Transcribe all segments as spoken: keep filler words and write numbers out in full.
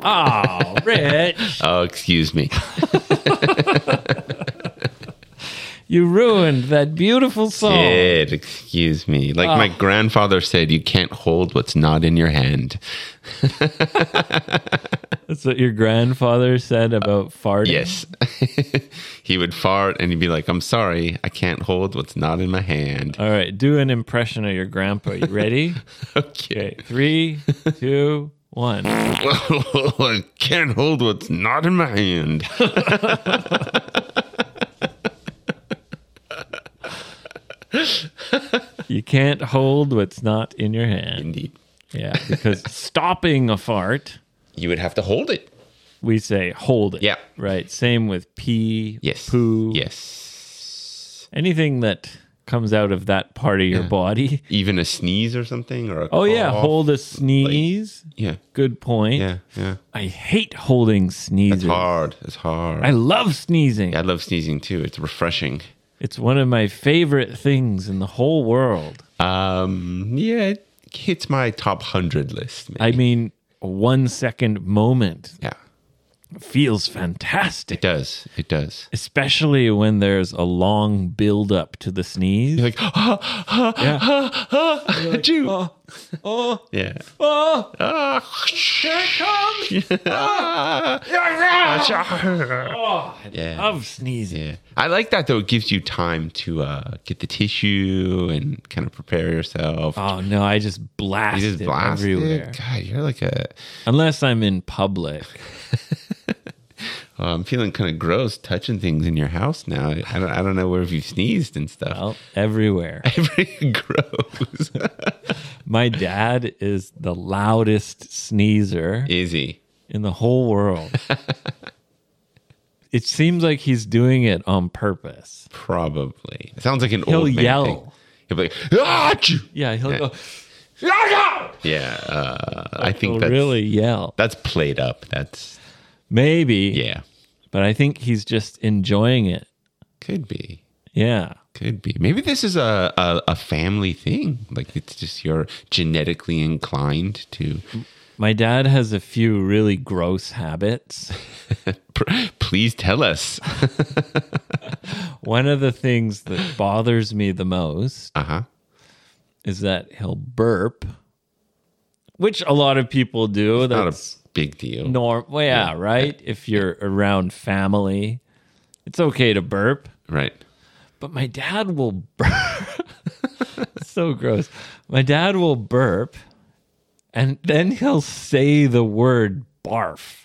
Oh, Rich. Oh, excuse me. You ruined that beautiful song. Kid, excuse me. Like Oh. my grandfather said, you can't hold what's not in your hand. That's what your grandfather said about farting? Yes. He would fart and he'd be like, I'm sorry, I can't hold what's not in my hand. All right, do an impression of your grandpa. You ready? Okay. Okay, three, two, one. I can't hold what's not in my hand. You can't hold what's not in your hand. Indeed. Yeah, because stopping a fart, You would have to hold it. we say hold it. Yeah. Right. Same with pee, Yes. poo. Yes. Anything that comes out of that part of your Yeah. body. Even a sneeze or something, or a Oh, yeah. cough. Hold a sneeze. Yeah. Good point. Yeah. Yeah. I hate holding sneezes. It's hard. It's hard. I love sneezing. Yeah, I love sneezing too. It's refreshing. It's one of my favorite things in the whole world. Um, yeah, it hits my top hundred list. Maybe. I mean, a one second moment yeah, feels it fantastic, does. It does. especially when there's a long build up to the sneeze. You're like, ah, ah, Yeah. ah, ah, achoo. Oh, oh, Yeah. oh, Ah, here it comes. ah, Oh, I Yeah. love sneezing. yeah. I like that though. It gives you time to uh, get the tissue and kind of prepare yourself. Oh, no, I just blast you just it blast everywhere. it. God, you're like a. Unless I'm in public. Oh, I'm feeling kind of gross touching things in your house now. I don't. I don't know where you've sneezed and stuff. Well, everywhere. Very gross. My dad is the loudest sneezer Is he? in the whole world. It seems like he's doing it on purpose. Probably. It sounds like an He'll old man yell. thing. He'll be like, ah, achoo. Yeah, he'll Yeah. go. Yeah, uh, I think He'll that's really yell. that's played up. That's Maybe. yeah, But I think he's just enjoying it. could be, Yeah. could be. Maybe this is a, a a family thing. Like it's just you're genetically inclined to. My dad has a few really gross habits. Please tell us. One of the things that bothers me the most Uh huh. is that he'll burp, which a lot of people do. Not That's a big deal. norm. Well, yeah, right? If you're around family, it's okay to burp. Right. But my dad will burp. So gross. My dad will burp, and then he'll say the word barf.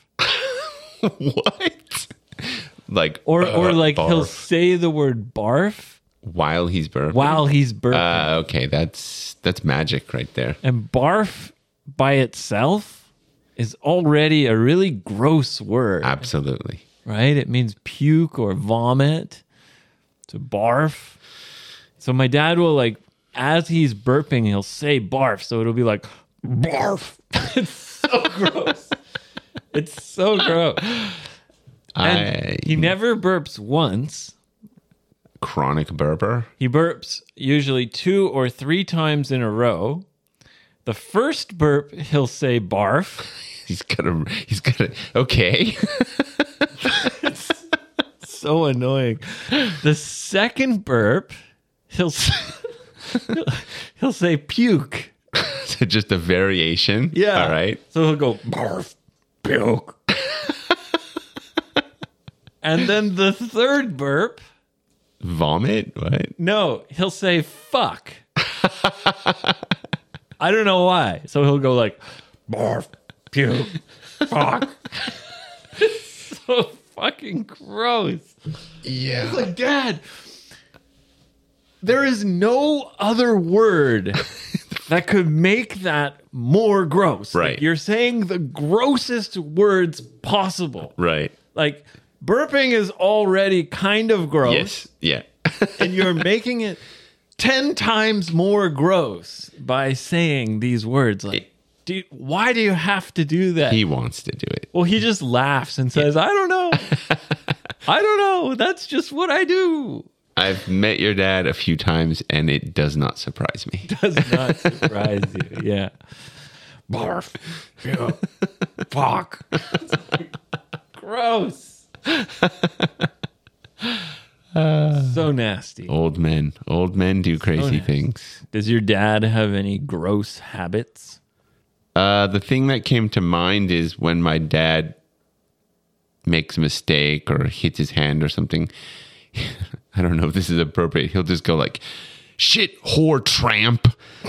What? Like Or, uh, or like he'll barf say the word barf while he's burping. while he's burping. Uh, okay, that's that's magic right there. And barf by itself is already a really gross word, Absolutely. right? It means puke or vomit. To barf. So my dad will like, as he's burping, he'll say barf. So it'll be like, barf. It's so gross. It's so gross. And I he never burps once. chronic burper. He burps usually two or three times in a row. The first burp, he'll say barf. He's gonna. He's gonna. Okay. So annoying. The second burp, he'll s- he'll say puke. So just a variation. Yeah. All right. So he'll go barf, puke. And then the third burp, Vomit. What? no, he'll say fuck. I don't know why. So he'll go like barf, puke, fuck. It's so fucking gross. Yeah. Like, Dad, there is no other word that could make that more gross. Like, Right. you're saying the grossest words possible. Right. Like, burping is already kind of gross, Yes. Yeah. and you're making it ten times more gross by saying these words. Like, do you- why do you have to do that? He wants to do it. Well, he just laughs and says, I don't know. I don't know. That's just what I do. I've met your dad a few times, and it does not surprise me. Does not surprise you. Yeah. barf. Yeah. Fuck. It's like, gross. So nasty. Old men. Old men do crazy nasty. things. Does your dad have any gross habits? Uh, the thing that came to mind is when my dad makes a mistake or hits his hand or something. I don't know if this is appropriate. He'll just go like, shit, whore, tramp.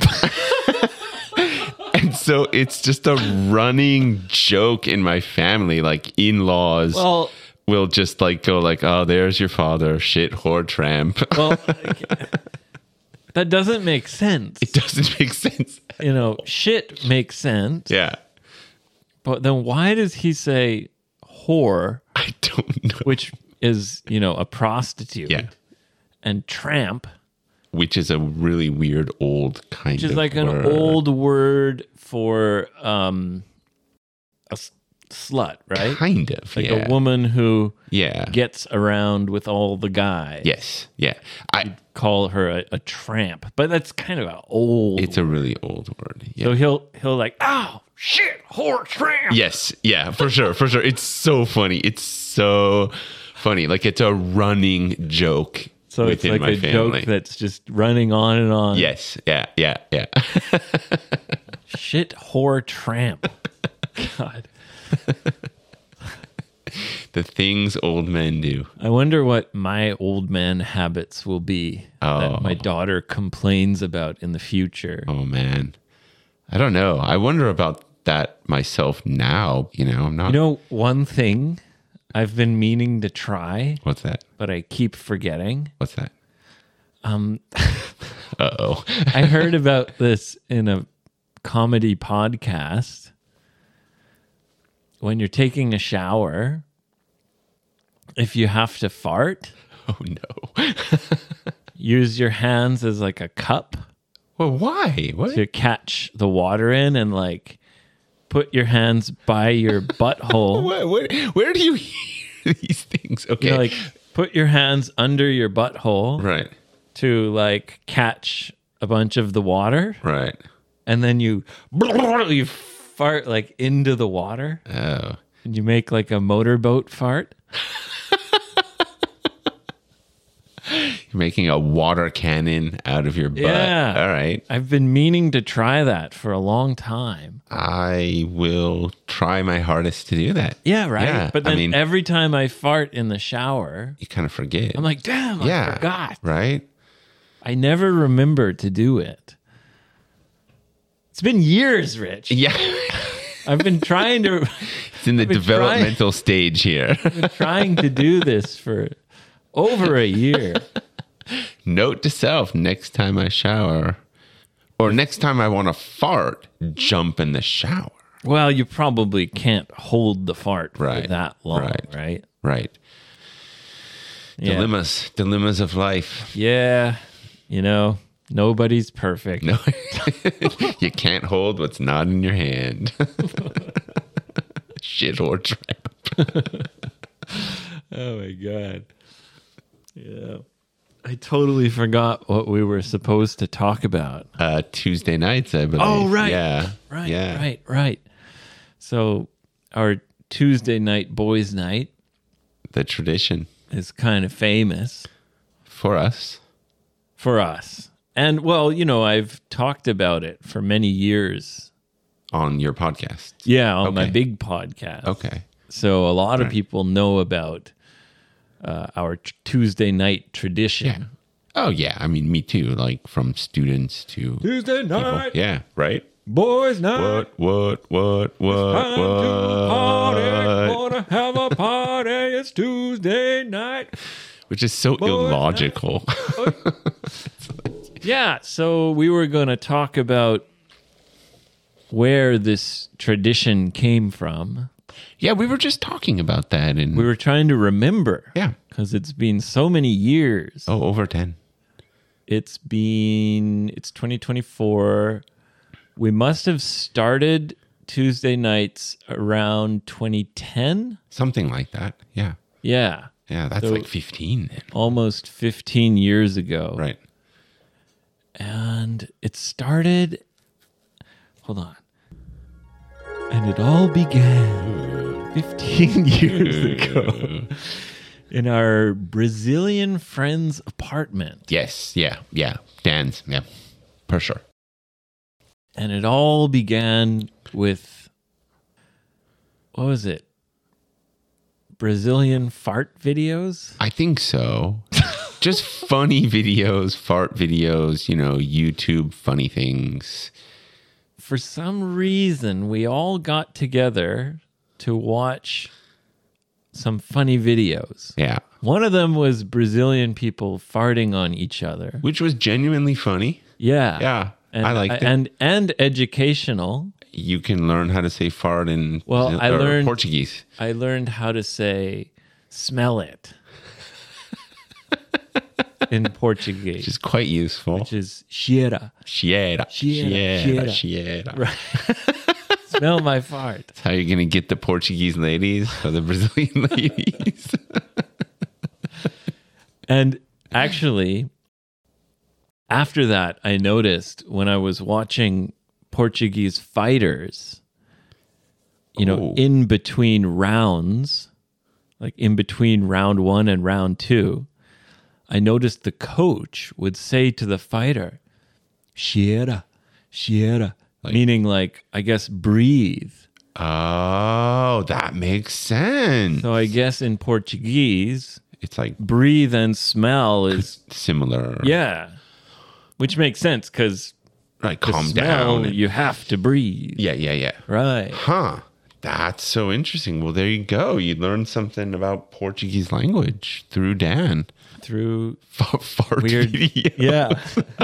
And so it's just a running joke in my family. Like in-laws Well, will just like go like, oh, there's your father, shit, whore, tramp. well, that doesn't make sense. It doesn't make sense. You know, shit makes sense. Yeah. But then why does he say whore, I don't know. which is, you know, a prostitute? Yeah. And tramp, Which is a really weird old kind which is of like an word. old word for um, a s- slut, right? Kind of, Like yeah. a woman who Yeah. gets around with all the guys. Yes. Yeah. I. Call her a, a tramp, but that's kind of an old. It's a really old word. Yeah. So he'll he'll like, oh shit, whore tramp. Yes. Yeah. For sure. For sure. It's so funny. It's so funny. Like it's a running joke. So it's within like my a family. joke that's just running on and on. Yes. Yeah. Yeah. Yeah. Shit, whore tramp. God. The things old men do. I wonder what my old man habits will be Oh. that my daughter complains about in the future. Oh man. I don't know. I wonder about that myself now. You know, I'm not. You know, one thing I've been meaning to try, What's that? but I keep forgetting. What's that? Um, Uh oh. I heard about this in a comedy podcast. When you're taking a shower, if you have to fart, Oh no. use your hands as like a cup Well, why? What? to catch the water in and like put your hands by your butthole. What, what, where do you hear these things? Okay. You know, like put your hands under your butthole right. to like catch a bunch of the water, Right. and then you you fart like into the water, Oh. and you make like a motorboat fart. You're making a water cannon out of your butt. Yeah. All right. I've been meaning to try that for a long time. I will try my hardest to do that. Yeah, right. Yeah, But I then mean- every time I fart in the shower, You kind of forget. I'm like, damn, I yeah. forgot. Right? I never remember to do it. It's been years, Rich. Yeah. I've been trying to It's in the been developmental stage here. been trying to do this for over a year. Note to self, next time I shower or next time I want to fart, jump in the shower. Well, you probably can't hold the fart for Right, that long, right? right. Right. Yeah. Dilemmas. Dilemmas of life. Yeah. You know, nobody's perfect. No. You can't hold what's not in your hand. Shit or trap. Oh my god. Yeah. I totally forgot what we were supposed to talk about. Uh, Tuesday nights, I believe. Oh, right. Yeah. Right, Yeah. right, right. So our Tuesday night boys night The tradition is kind of famous for us. for us. And well, you know, I've talked about it for many years. On your podcast. Yeah, on my Okay. big podcast. Okay. So a lot of Right. people know about uh, our t- Tuesday night tradition. Yeah. Oh, yeah. I mean, me too. Like from students to Tuesday people. night, Yeah. Right. boys night. What, what, what, what, Time to party, what? wanna have a party. It's Tuesday night. Which is so Boys illogical. Yeah, so we were going to talk about where this tradition came from. Yeah, we were just talking about that. And We were trying to remember. yeah. Because it's been so many years. Oh, over ten. It's been, it's twenty twenty-four. We must have started Tuesday nights around twenty ten. Something like that. Yeah. Yeah, Yeah, that's So- like fifteen then. almost fifteen years ago. Right. And it started, hold on. And it all began fifteen years ago in our Brazilian friend's apartment. Yes, yeah, yeah. Dan's, yeah, for sure. And it all began with, what was it? Brazilian fart videos? I think so. Just funny videos, fart videos, you know, YouTube funny things. For some reason, we all got together to watch some funny videos. Yeah. One of them was Brazilian people farting on each other. Which was genuinely funny. Yeah. Yeah. And, I liked it. And, and educational. You can learn how to say fart in Well, Brazil- I or learned- Portuguese. I learned how to say smell it in Portuguese, Which is quite useful. which is cheira. Cheira. Cheira, Cheira. cheira. Cheira. Right. Smell my fart. That's how you're going to get the Portuguese ladies or the Brazilian ladies. And actually, after that, I noticed when I was watching Portuguese fighters, you know, Oh. in between rounds, like in between round one and round two, I noticed the coach would say to the fighter, cheira, cheira, Like- meaning like, I guess, breathe. Oh, that makes sense. So I guess in Portuguese, It's like breathe and smell is, similar. yeah, which makes sense because Like to calm smell, down. and- you have to breathe. yeah, yeah, yeah. Right. Huh. That's so interesting. Well, there you go. You learned something about Portuguese language through Dan. Through F- fart weird. video. Yeah.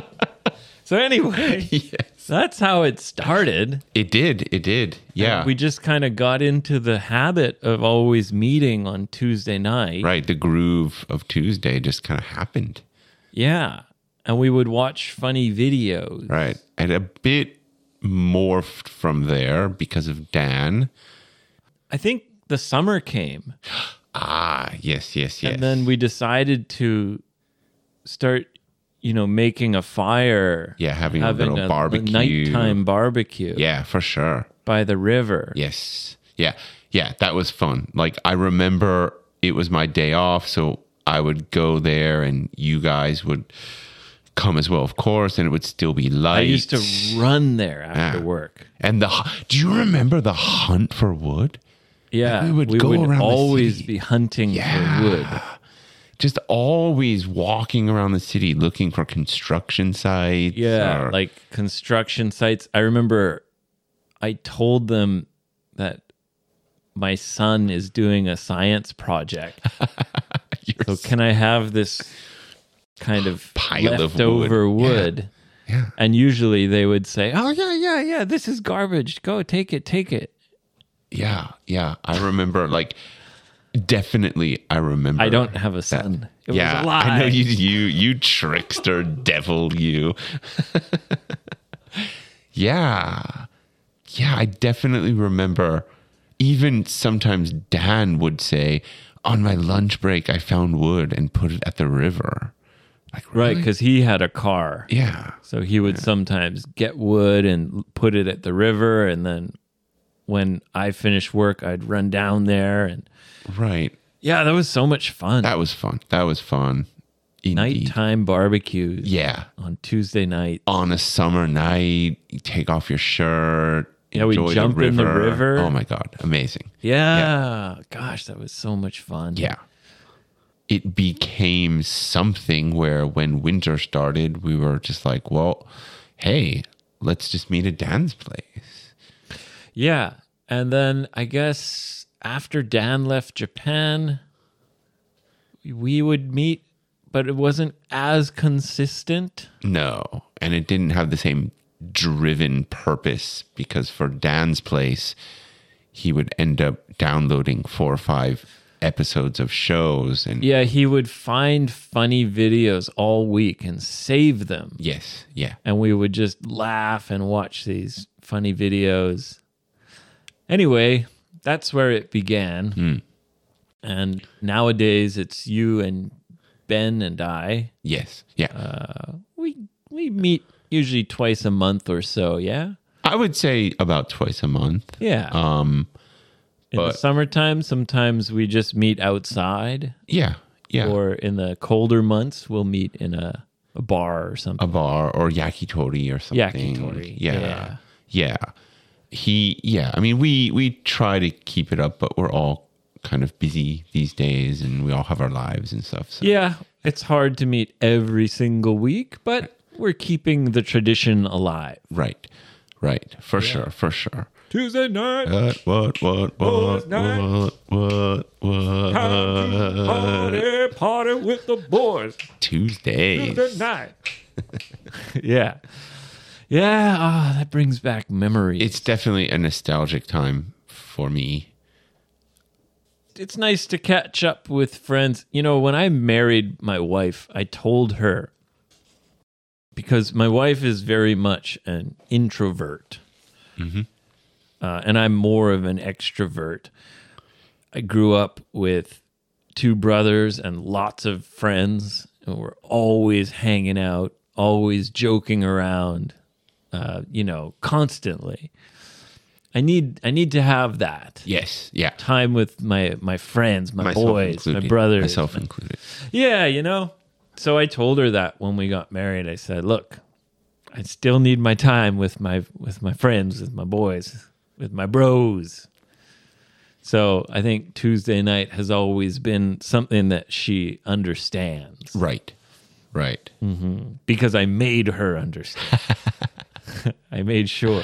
So anyway, Yes. that's how it started. It did. It did. Yeah. We just kind of got into the habit of always meeting on Tuesday night. right. The groove of Tuesday just kind of happened. Yeah. And we would watch funny videos. Right. And a bit morphed from there because of Dan. I think the summer came. Ah, yes, yes, yes. And then we decided to start, you know, making a fire. Yeah, having a having little barbecue. nighttime barbecue Yeah, for sure. by the river. Yes. Yeah. Yeah, that was fun. Like I remember it was my day off, so I would go there and you guys would come as well, of course, and it would still be light. I used to run there after Yeah. work. And the do you remember the hunt for wood? Yeah, we would go around the always city. be hunting Yeah. for wood. Just always walking around the city looking for construction sites. Yeah, or- like construction sites. I remember I told them that my son is doing a science project. You're So can I have this kind of Pile of leftover wood. wood? Yeah. And usually they would say, "Oh yeah, yeah, yeah, this is garbage. Go take it, take it." Yeah, yeah. I remember, like, definitely. I remember. I don't have a son. It yeah, was a lie. I know you. You, you trickster devil. You. yeah, yeah. I definitely remember. Even sometimes Dan would say, "On my lunch break, I found wood and put it at the river." Like, Right, really? because he had a car. Yeah. So he would sometimes get wood and put it at the river. And then when I finished work, I'd run down there. And Right. yeah, that was so much fun. That was fun. That was fun. Indeed. Nighttime barbecues Yeah. on Tuesday night. On a summer night, you take off your shirt. Yeah, we enjoy jump in the river. Oh my God. Amazing. Yeah. Gosh, that was so much fun. Yeah. It became something where when winter started, we were just like, well, hey, let's just meet at Dan's place. Yeah. And then I guess after Dan left Japan, we would meet, but it wasn't as consistent. No. And it didn't have the same driven purpose because for Dan's place, he would end up downloading four or five episodes of shows. And Yeah, he would find funny videos all week and save them. yes, yeah. And we would just laugh and watch these funny videos. Anyway, that's where it began. Mm. And nowadays it's you and Ben and I. Yes, yeah. Uh, we we meet usually twice a month or so, yeah? I would say about twice a month. Yeah. Um, in the but- summertime, sometimes we just meet outside. yeah, yeah. Or in the colder months, we'll meet in a, a bar or something. A bar or yakitori or something. Yakitori, Yeah. yeah. Yeah. He, yeah. I mean, we, we try to keep it up, but we're all kind of busy these days and we all have our lives and stuff. So. Yeah, it's hard to meet every single week, but we're keeping the tradition alive. Right. Right. For sure. For sure. Tuesday night. What, what, what, Boys' what, night. what, what, Party, what? party with the boys. Tuesdays. Tuesday night. yeah. Yeah, ah, that brings back memories. It's definitely a nostalgic time for me. it's nice to catch up with friends. You know, when I married my wife, I told her, because my wife is very much an introvert, Mm-hmm. uh, and I'm more of an extrovert. I grew up with two brothers and lots of friends, and we're always hanging out, always joking around, uh, you know, constantly. I need I need to have that. Yes. Yeah. Time with my my friends, my Myself boys, my included. brothers. Myself my- included. Yeah, you know. So I told her that when we got married. I said, "Look, I still need my time with my with my friends, with my boys, with my bros." So I think Tuesday night has always been something that she understands Right. Right. because I made her understand. I made sure.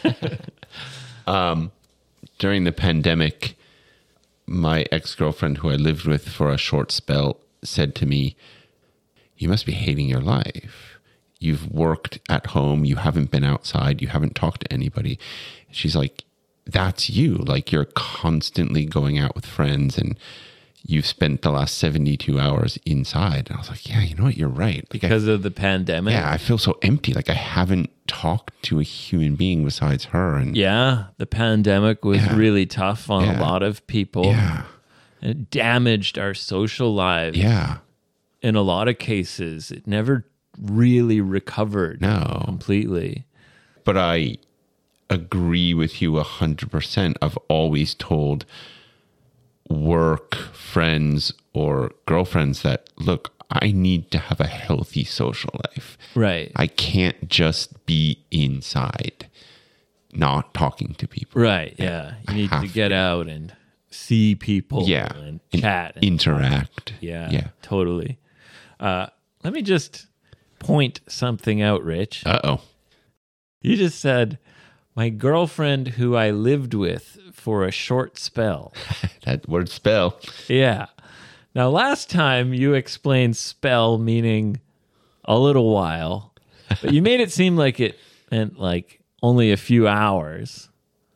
During the pandemic, my ex-girlfriend who I lived with for a short spell said to me, "You must be hating your life. You've worked at home. You haven't been outside. You haven't talked to anybody." She's like, "That's you. Like, you're constantly going out with friends and you've spent the last seventy-two hours inside." And I was like, "Yeah, you know what? You're right." Like, I- Because of the pandemic. yeah, I feel so empty. Like, I haven't talked to a human being besides her. And Yeah, the pandemic was Yeah. really tough on Yeah. a lot of people. yeah, It damaged our social lives. yeah, In a lot of cases, it never really recovered no. completely. But I agree with you a hundred percent. I've always told work friends or girlfriends that, look, I need to have a healthy social life. Right. I can't just be inside, not talking to people. Right. Yeah. You need to have get out and see people Yeah. and In- chat. And, Interact. yeah. Yeah. Totally. Uh, let me just point something out, Rich. Uh oh. You just said, my girlfriend who I lived with for a short spell. That word spell. Yeah. Now, last time you explained spell meaning a little while, but you made it seem like it meant like only a few hours.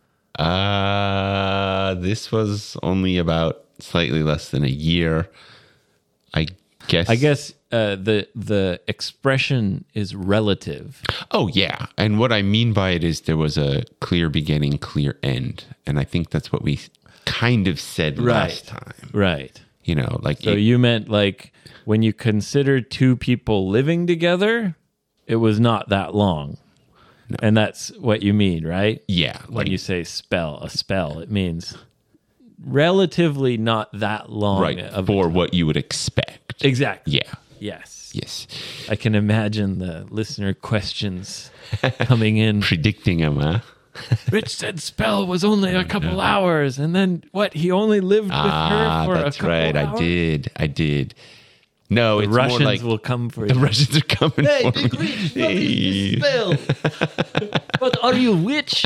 Uh, this was only about slightly less than a year. I guess. I guess uh, the the expression is relative. Oh, yeah. And what I mean by it is there was a clear beginning, clear end. And I think that's what we kind of said last time. Right. You know, like, So it- you meant like when you consider two people living together, it was not that long. And that's what you mean, right? yeah. When Like, you say spell, a spell, it means relatively not that long. right. Of For what you would expect. exactly. Yeah. Yes. Yes. I can imagine the listener questions coming in. Predicting them, huh? Rich said spell was only a couple hours, and then what? He only lived with Ah, her for a that's couple right. hours. I did. I did. No, The it's Russians more like will come for the you. Russians are coming Hey, for Big me. Rich, what is Hey. this spell? What are you, witch?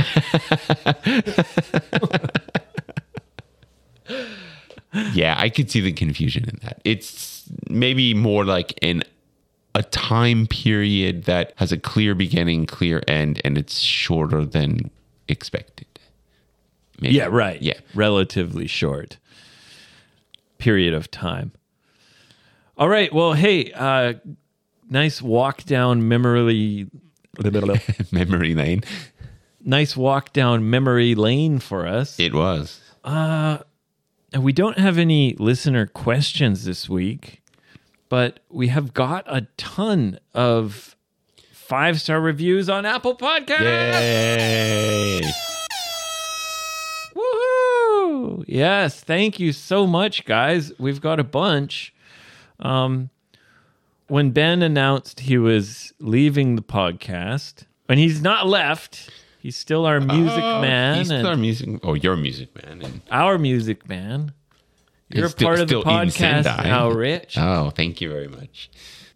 Yeah, I could see the confusion in that. It's maybe more like in a time period that has a clear beginning, clear end, and it's shorter than expected. Maybe. Yeah, right. Yeah. Relatively short period of time. All right. Well, hey, uh, nice walk down memory. Memory lane. Nice walk down memory lane for us. It was. And we don't have any listener questions this week, but we have got a ton of five-star reviews on Apple Podcasts. Yay! Woohoo! Yes, thank you so much, guys. We've got a bunch. Um, when Ben announced he was leaving the podcast, and he's not left, he's still our music Oh, man. He's and still our music. Oh, your music man. And our music man. You're a he's still- part of the still in podcast Sendai. now, Rich. Oh, thank you very much.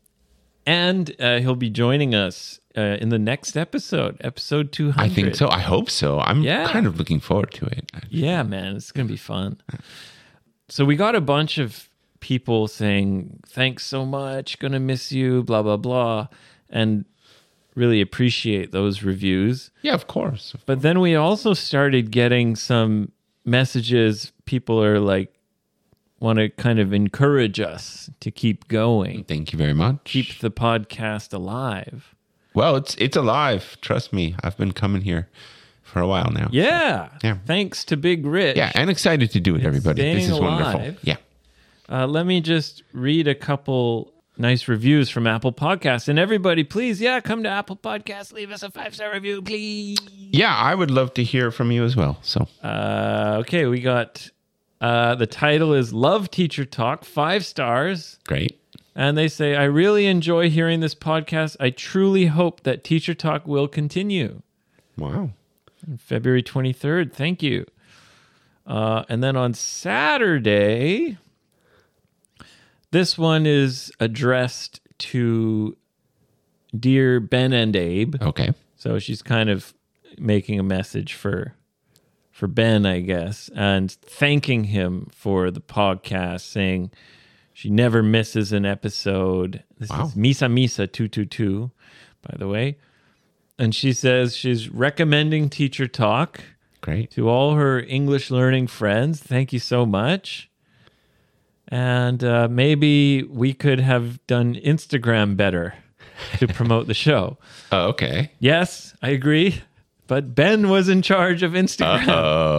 And uh, he'll be joining us uh, in the next episode, episode two hundred. I think so. I hope so. I'm Yeah. kind of looking forward to it. Yeah, man, it's going to be fun. So we got a bunch of people saying, thanks so much, going to miss you, blah, blah, blah. And really appreciate those reviews. Yeah, of course. But then we also started getting some messages. People are like, want to kind of encourage us to keep going, Thank you very much. keep the podcast alive. Well, it's it's alive. Trust me. I've been coming here for a while now. Yeah. Yeah. Thanks to Big Rich. Yeah, and excited to do it, everybody. This staying is wonderful. alive. Yeah. Uh, let me just read a couple nice reviews from Apple Podcasts. And everybody, please, yeah, come to Apple Podcasts. Leave us a five-star review, please. Yeah, I would love to hear from you as well. So Uh, okay, we got... Uh, the title is Love Teacher Talk, five stars. great. And they say, I really enjoy hearing this podcast. I truly hope that Teacher Talk will continue. Wow. February twenty-third. Thank you. Uh, and then on Saturday, this one is addressed to Dear Ben and Abe. Okay. So she's kind of making a message for for Ben, I guess, and thanking him for the podcast, saying she never misses an episode. This Wow. is Misa Misa two two two, by the way. And she says she's recommending Teacher Talk Great. to all her English learning friends. Thank you so much. And uh, maybe we could have done Instagram better to promote the show. Oh, okay. Yes, I agree. But Ben was in charge of Instagram,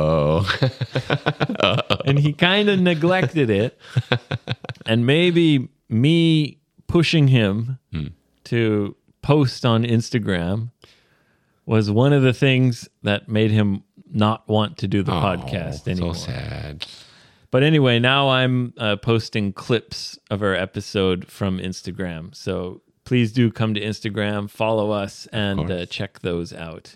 Oh. and he kind of neglected it. And maybe me pushing him to post on Instagram was one of the things that made him not want to do the podcast anymore. So sad. But anyway, now I'm uh, posting clips of our episode from Instagram. So please do come to Instagram, follow us, and uh, check those out.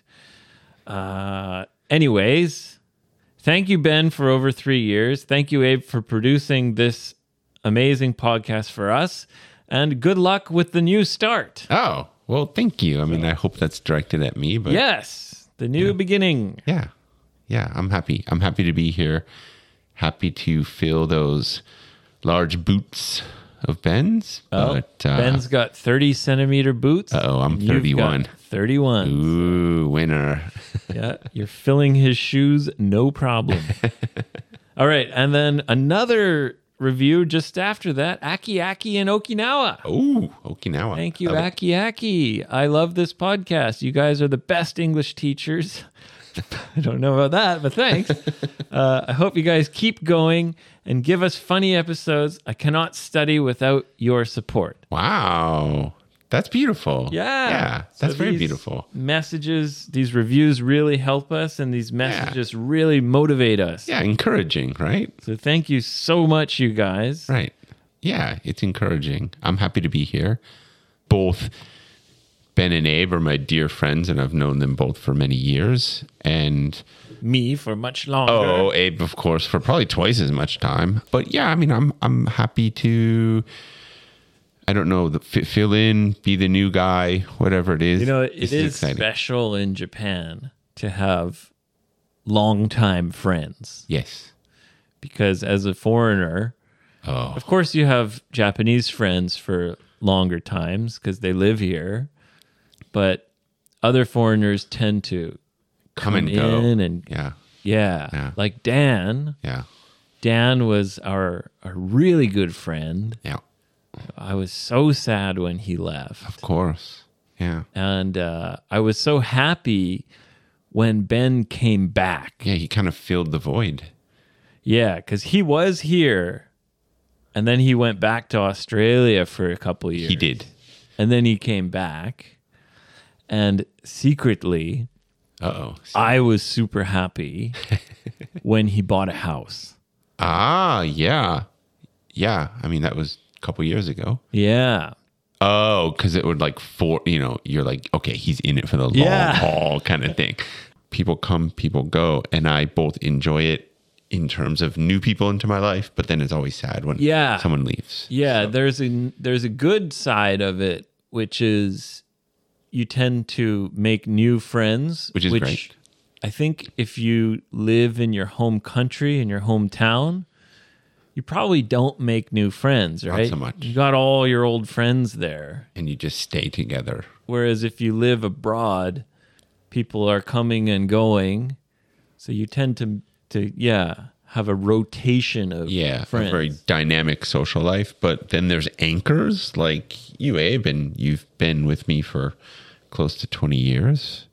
Uh, anyways, thank you, Ben, for over three years. Thank you, Abe, for producing this amazing podcast for us. And good luck with the new start. Oh, well, thank you. I mean, I hope that's directed at me, but Yes, the new beginning. yeah. Yeah, I'm happy. I'm happy to be here. Happy to fill those large boots of Ben's. Oh, But, uh, Ben's got thirty centimeter boots. Uh-oh, I'm You've got thirty-one. thirty-one. Ooh, winner. Yeah, you're filling his shoes, no problem. All right, and then another review just after that, Aki Aki in Okinawa. Ooh, Okinawa. Thank you, Oh, Aki Aki. I love this podcast. You guys are the best English teachers. I don't know about that, but thanks. Uh, I hope you guys keep going and give us funny episodes. I cannot study without your support. Wow. That's beautiful. Yeah. Yeah, So that's very these beautiful. Messages, these reviews really help us, and these messages really motivate us. Yeah, encouraging, right? So thank you so much, you guys. Right. Yeah, it's encouraging. I'm happy to be here. Both Ben and Abe are my dear friends, and I've known them both for many years. And Me for much longer. oh, Abe, of course, for probably twice as much time. But yeah, I mean, I'm I'm happy to. I don't know, the, f- fill in, be the new guy, whatever it is. You know, it This is exciting. special in Japan to have longtime friends, Yes. because as a foreigner, Oh, of course, you have Japanese friends for longer times because they live here, but other foreigners tend to come, come and go. in and Yeah. yeah, Yeah. like Dan. Yeah. Dan was our a really good friend. Yeah. I was so sad when he left. Of course. Yeah. And uh, I was so happy when Ben came back. Yeah, he kind of filled the void. Yeah, because he was here. And then he went back to Australia for a couple years. He did. And then he came back. And secretly, Uh-oh. I was super happy when he bought a house. Ah, yeah. Yeah. I mean, that was a couple years ago. Yeah. Oh, because it would like for, you know, you're like, okay, he's in it for the long Yeah. haul kind of thing. People come, people go. And I both enjoy it in terms of new people into my life, but then it's always sad when Yeah. someone leaves. Yeah, there's a there's a good side of it, which is you tend to make new friends, Which is great. I think if you live in your home country, in your hometown, you probably don't make new friends, right? so much. You got all your old friends there. And you just stay together. Whereas if you live abroad, people are coming and going. So you tend to to yeah, have a rotation of Yeah, friends. a very dynamic social life. But then there's anchors like you, Abe, and you've been with me for close to twenty years.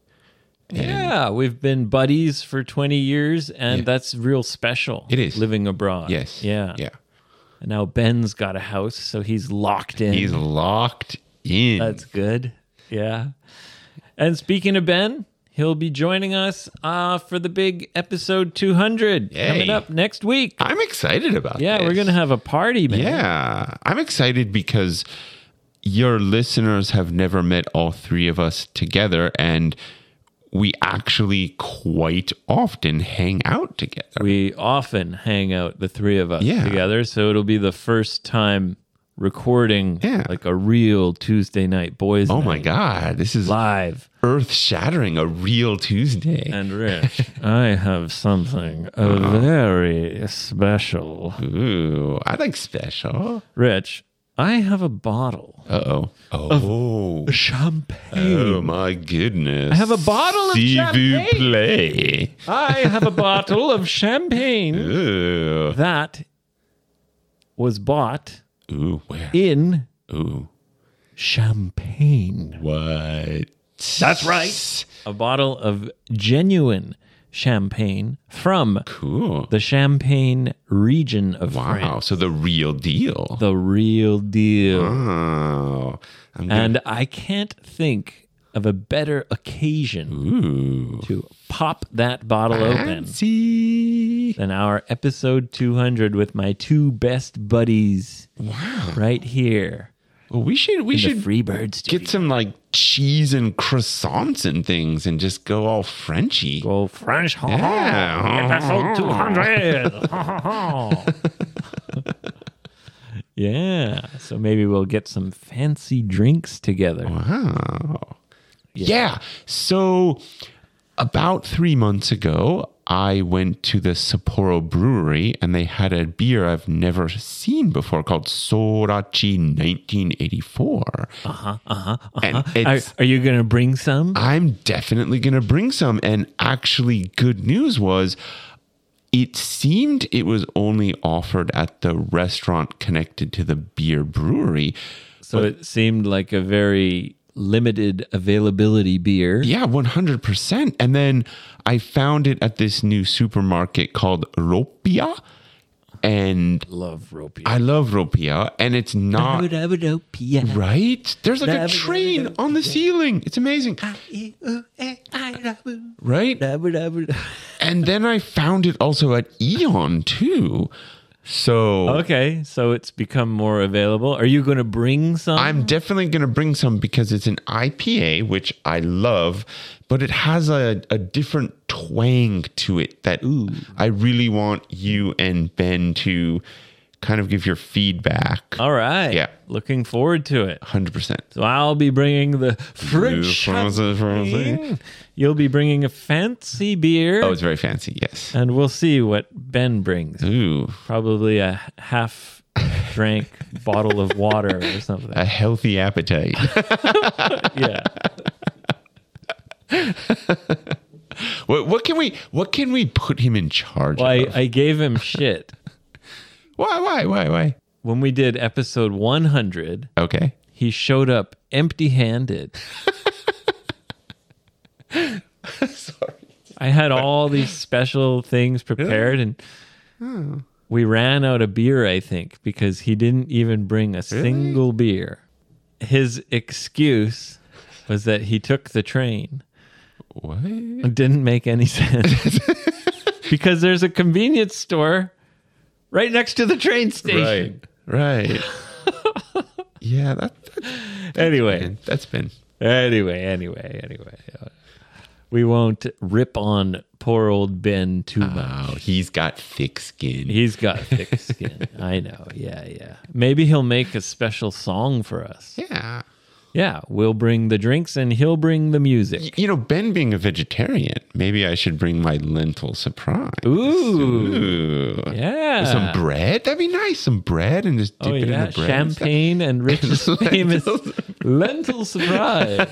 Yeah, we've been buddies for twenty years, and Yeah. that's real special. It is. Living abroad. Yes. Yeah. Yeah. And now Ben's got a house, so he's locked in. He's locked in. That's good. Yeah. And speaking of Ben, he'll be joining us uh, for the big episode two hundred Yay. coming up next week. I'm excited about Yeah, this. we're going to have a party, man. Yeah. I'm excited because your listeners have never met all three of us together, and we actually quite often hang out together. We often hang out, the three of us Yeah. together, so it'll be the first time recording Yeah. like a real Tuesday night boys Oh night. my God. This is Live. earth shattering, a real Tuesday. And Rich, I have something uh, very special. Ooh, I like special. Rich, I have a bottle Uh-oh. Oh. of champagne. Oh my goodness. I have a bottle of S'il vous champagne. plaît. I have a bottle of champagne Ooh. that was bought Ooh, where? in Ooh. Champagne. What? That's right. A bottle of genuine champagne from Cool. the Champagne region of Wow. France. So the real deal. The real deal. Oh. I'm gonna, And I can't think of a better occasion ooh. to pop that bottle open Fancy. than our episode two hundred with my two best buddies Wow. right here Well, we should we in should the Freebird studio. get some like cheese and croissants and things and just go all Frenchy. Go French. Ha, Yeah. ha. Episode two hundred. Ha, ha, ha. Yeah. So maybe we'll get some fancy drinks together. Wow. Yeah. So about three months ago, I went to the Sapporo Brewery and they had a beer I've never seen before called Sorachi nineteen eighty-four. Uh-huh, uh-huh, uh-huh. And Are, it's, are you going to bring some? I'm definitely going to bring some. And actually, good news was it seemed it was only offered at the restaurant connected to the beer brewery. So it seemed like a very limited availability beer. Yeah, one hundred percent. And then I found it at this new supermarket called Ropia. And Love Ropia. I love Ropia. And it's not Ropia. right. There's like a train on the ceiling. It's amazing. Right? And then I found it also at Eon too. So Okay, so it's become more available. Are you going to bring some? I'm definitely going to bring some because it's an I P A, which I love, but it has a, a different twang to it that I really want you and Ben to kind of give your feedback. All right. Yeah. Looking forward to it. one hundred percent. So I'll be bringing the French. Français, Français. champagne. You'll be bringing a fancy beer. Oh, it's very fancy. Yes. And we'll see what Ben brings. Ooh, Probably a half drank bottle of water or something. a healthy appetite. Yeah. what, what can we? What can we put him in charge Well, I, of? I gave him shit. why? Why? Why? Why? When we did episode one hundred, Okay. he showed up empty handed. Sorry. I had all these special things prepared, and we ran out of beer, I think, because he didn't even bring a single beer. His excuse was that he took the train. What? It didn't make any sense. Because there's a convenience store right next to the train station. Right. Right. Yeah. That, that, Anyway. man, that's been. Anyway, anyway, anyway. Uh, we won't rip on poor old Ben too much. Oh, he's got thick skin. He's got thick skin. I know. Yeah, yeah. Maybe he'll make a special song for us. Yeah. Yeah, we'll bring the drinks and he'll bring the music. Y- You know, Ben being a vegetarian, maybe I should bring my lentil surprise. Ooh. Ooh. Yeah. Some bread? That'd be nice. Some bread and just dip Oh, it yeah. in the bread. Champagne and Rich's famous lentil surprise.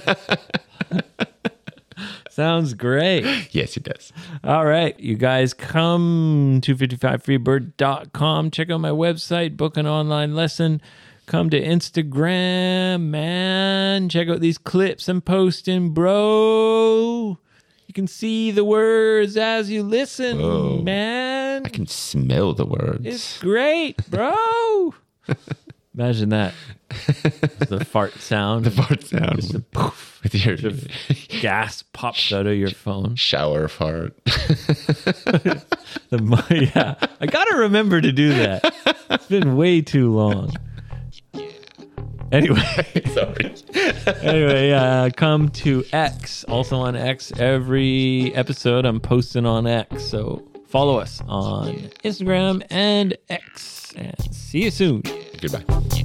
Sounds great. Yes, it does. All right, you guys, come to fifty-five free bird dot com. Check out my website, book an online lesson. Come to Instagram, man. Check out these clips I'm posting, bro. You can see the words as you listen, Whoa. man. I can smell the words. It's great, bro. Imagine that. The fart sound. the fart sound. Just a poof. With your Gas pops out of your phone. shower fart. The mo- yeah, I gotta remember to do that. It's been way too long. Anyway, Sorry. anyway, uh, come to X. Also on X, every episode I'm posting on X. So follow us on Instagram and X. And see you soon. Goodbye.